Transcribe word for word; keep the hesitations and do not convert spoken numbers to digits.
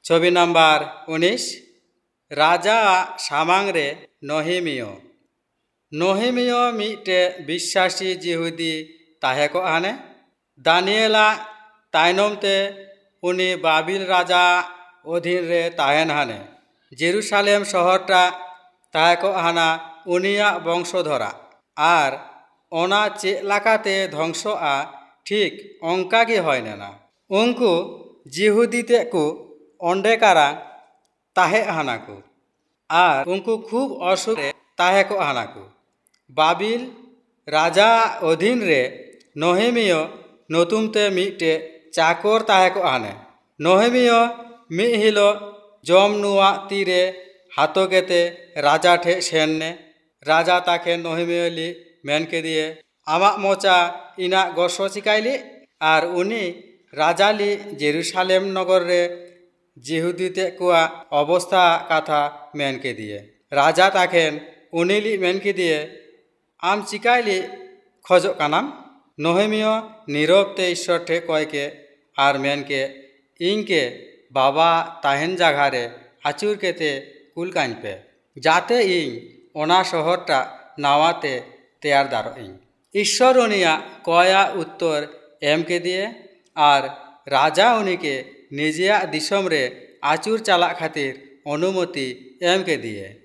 ছবি নাম্বার উনিশ রাজা সামাংরে নহিমিয় নহিমিয় মিটে বিশ্বাসী জিহুদি তাহেক আনে দানিয়েলা তাইনমতে উনি বাবিল রাজা অধীন রে তাহেন হানে জেরুসালেম শহরটা তাহেক হানা উনিয়া বংশধরা আর ওনা চেলাকাতে ধ্বংস আ ঠিক অঙ্কাগি হয় না উনকু জিহুদিতে কু অন্ডেকারা তাহে হানাকু আর উনকু খুব অসুখে তাহেক হানাকু বাবিল রাজা অধীন রে নহেমিয় নতুনতে মিটে চাকর তাহেক আনে নহেমিয় মি হিলো জম নুয়া তীরে হাতকেতে রাজা ঠে সেননে রাজা তাকে নহেমিয়লি মেনকে দিয়ে আমাক মোচা ইনা গস চিকাইলি আর উনি রাজালি জেরুসালেম নগর রে জিহুদিতে কুয়া অবস্থা কথা মেনকে দিয়ে রাজা তাকেন উনিলি মেনকে দিয়ে আম চিকাইলি খোঁজ কানাম নহেমিয় নীরবতে ঈশ্বর ঠে কয়কে আর মেনকে ইংকে বাবা তাহেন জাঘারে আচুর কেতে কুলকানপে যাতে ইং ওনা শহরটা নাওয়াতে তেয়ার দার ইং ঈশ্বর উনিয়া কয়া উত্তর এমকে দিয়ে আর রাজা উনিকে নিজেয়া দিশম রে আচুর চালা খাতির অনুমতি এমকে দিয়ে